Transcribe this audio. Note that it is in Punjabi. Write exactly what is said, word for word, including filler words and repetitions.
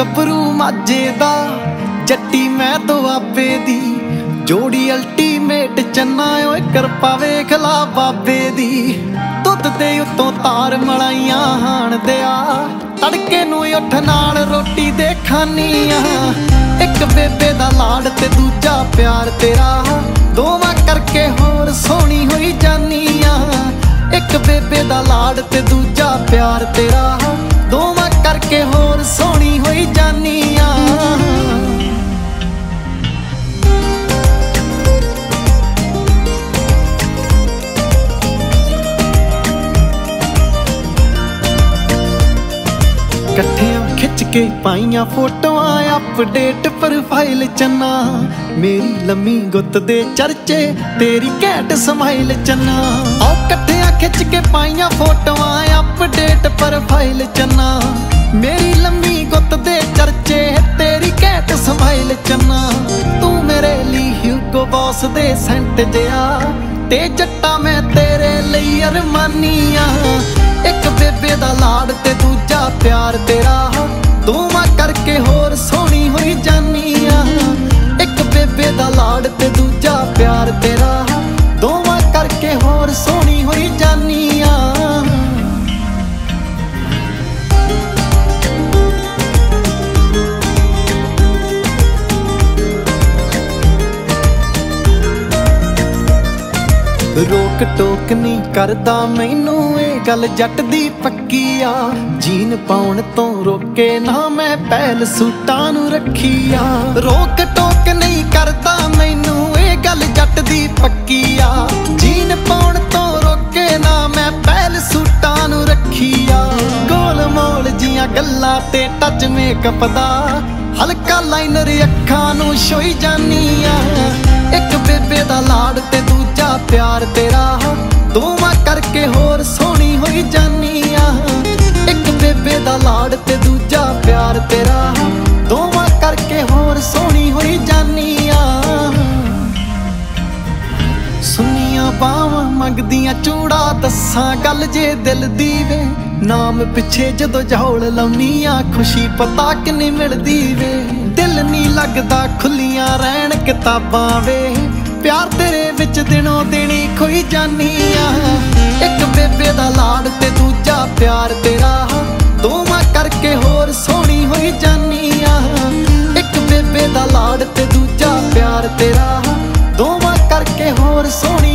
ਗੱਭਰੂ ਮਾਝੇ ਦਾ, ਜੱਟੀ ਮੈਂ ਦੁਆਬੇ ਦੀ, ਜੋੜੀ ਅਲਟੀਮੇਟ ਚੰਨਾ ਓਏ ਕਿਰਪਾ ਵੇਖ ਲਾ ਬਾਬੇ ਦੀ। ਦੁੱਧ ਦੇ ਉੱਤੋਂ ਤਾਰ ਮਲਾਈਆਂ ਹਾਣ ਦਿਆ, ਤੜਕੇ ਨੂੰ ਉੱਠ ਨਾਲ ਰੋਟੀ ਦੇ ਖਾਨੀ ਆ। ਇੱਕ ਬੇਬੇ ਦਾ ਲਾਡ ਤੇ ਦੂਜਾ ਪਿਆਰ ਤੇਰਾ, ਦੋਵਾਂ ਕਰਕੇ ਹੋਰ ਸੋਹਣੀ ਹੋਈ ਜਾਨੀ ਆ। ਇੱਕ ਬੇਬੇ ਦਾ ਲਾਡ ਤੇ ਦੂਜਾ ਪਿਆਰ ਤੇਰਾ, ਦੋਵਾਂ ਕਰਕੇ ਹੋਰ ਸੋਹਣੀ ਹੋਈ ਜਾਨੀ ਆ। ਇਕੱਠਿਆਂ ਖਿੱਚ ਕੇ ਪਾਈਆਂ ਫੋਟੋਆਂ, ਅਪਡੇਟ ਪ੍ਰੋਫਾਈਲ ਚੰਨਾ, ਮੇਰੀ ਲੰਮੀ ਗੁੱਤ ਦੇ ਚਰਚੇ, ਤੇਰੀ ਘੈਂਟ ਸਮਾਈਲ ਚੰਨਾ। ਆਓ ਇਕੱਠਿਆਂ ਖਿੱਚ ਕੇ ਪਾਈਆਂ ਫੋਟੋਆਂ, ਅਪਡੇਟ ਪ੍ਰੋਫਾਈਲ ਚੰਨਾ, ਮੇਰੀ ਲੰਮੀ ਗੁੱਤ ਦੇ ਚਰਚੇ, ਤੇਰੀ ਘੈਂਟ ਸਮਾਈਲ ਚੰਨਾ। ਤੂੰ ਮੇਰੇ ਲਈ ਹਿਊਗੋ ਬੌਸ ਦੇ ਸੈਂਟ ਜਿਹਾ, ਤੇ ਜੱਟਾ ਮੈਂ ਤੇਰੇ ਲਈ ਅਰਮਾਨੀ ਆ। ਇੱਕ ਬੇਬੇ ਦਾ ਲਾਡ ਤੇ ਦੂਜਾ ਪਿਆਰ ਤੇਰਾ, ਦੋਵਾਂ ਕਰਕੇ ਹੋਰ ਸੋਹਣੀ ਹੋਈ ਜਾਨੀ ਆ। ਇੱਕ ਬੇਬੇ ਦਾ ਲਾਡ ਤੇ ਦੂਜਾ ਪਿਆਰ ਤੇਰਾ, ਦੋਵਾਂ ਕਰਕੇ ਹੋਰ ਸੋਹਣੀ ਹੋਈ ਜਾਨੀ ਆ। ਰੋਕ ਟੋਕ ਨਹੀਂ ਕਰਦਾ ਮੈਨੂੰ, ਇਹ ਗੱਲ ਜੱਟ ਦੀ ਪੱਕੀ ਆ। ਜੀਨ ਪਾਉਣ ਤੋਂ ਰੋਕੇ ਨਾ ਮੈਂ ਪਹਿਲ ਸੂਟਾਂ ਨੂੰ ਰੱਖੀ ਆ। ਰੋਕ ਟੋਕ ਨਹੀਂ ਕਰਦਾ ਮੈਨੂੰ, ਇਹ ਗੱਲ ਜੱਟ ਦੀ ਪੱਕੀ ਆ। ਜੀਨ ਪਾਉਣ ਤੋਂ ਰੋਕੇ ਨਾ ਮੈਂ ਪਹਿਲ ਸੂਟਾਂ ਨੂੰ ਰੱਖੀ ਆ। ਗੋਲ ਮੋਲ ਜੀਆਂ ਗੱਲਾਂ ਤੇ ਟੱਚ ਮੇਕਅਪ ਦਾ, ਹਲਕਾ ਲਾਈਨਰ ਅੱਖਾਂ ਨੂੰ ਛੋਈ ਜਾਨੀ ਆ। ਇੱਕ ਬੇਬੇ ਦਾ ਲਾਡ ਤੇ ਦੂਜਾ ਪਿਆਰ ਤੇਰਾ, ਦੋਵਾਂ ਕਰਕੇ ਹੋਰ ਸੋਹਣੀ ਹੋਈ ਜਾਨੀ ਆ। ਇੱਕ ਬੇਬੇ ਦਾ ਲਾਡ ਤੇ ਦੂਜਾ ਪਿਆਰ ਤੇਰਾ, ਦੋਵਾਂ ਕਰਕੇ ਹੋਰ ਸੋਹਣੀ ਹੋਈ ਜਾਨੀ ਆ। ਸੁੰਨੀਆਂ ਬਾਹਾਂ ਮੰਗਦੀਆਂ ਚੂੜਾ, ਦੱਸਾਂ ਗੱਲ ਜੇ ਦਿਲ ਦੀ ਵੇ, ਨਾਮ ਪਿੱਛੇ ਜਦੋਂ ਜਹੌਲ ਲਾਉਨੀ ਆ, ਖੁਸ਼ੀ ਪਤਾ ਕਿੰਨੀ ਮਿਲਦੀ ਵੇ। ਦਿਲ ਨੀ ਲੱਗਦਾ ਖੁੱਲੀਆਂ ਰਹਿਣ ਕਿਤਾਬਾਂ ਵੇ, ਪਿਆਰ ਤੇਰੇ ਵਿੱਚ ਦਿਨੋਂ ਦਿਨੀ ਖੋਈ ਜਾਨੀ ਆ। ਇੱਕ ਬੇਬੇ ਦਾ ਲਾਡ ਤੇ ਦੂਜਾ ਪਿਆਰ ਤੇਰਾ, ਦੋਵਾਂ ਕਰਕੇ ਹੋਰ ਸੋਹਣੀ ਹੋਈ ਜਾਨੀ ਆ। ਇੱਕ ਬੇਬੇ ਦਾ ਲਾਡ ਤੇ ਦੂਜਾ ਪਿਆਰ ਤੇਰਾ, ਦੋਵਾਂ ਕਰਕੇ ਹੋਰ ਸੋਹਣੀ